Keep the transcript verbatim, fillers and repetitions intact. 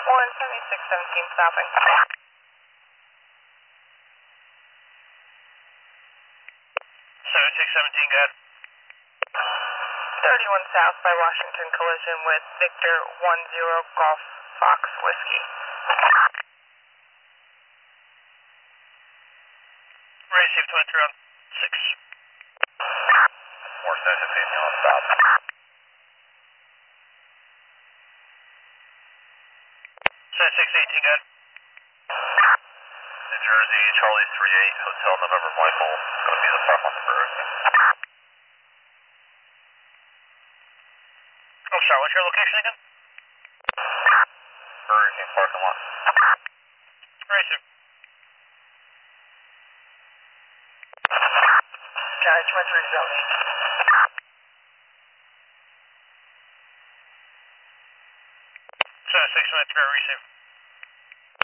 one seventy-six seventeen stopping. seventy-six seventeen, go ahead. thirty-one south by Washington, collision with Victor one zero Golf Fox Whiskey. Receive twenty-three on six. More seven fifteen on stop. seventy-six eighteen, go ahead. New Jersey, Charlie three eight, Hotel November Michael. It's going to be the park on the bird. Oh, sorry, what's your location again? Burger King parking lot. Receive. County twenty-three zone eight. seventy-six twenty-three, receive.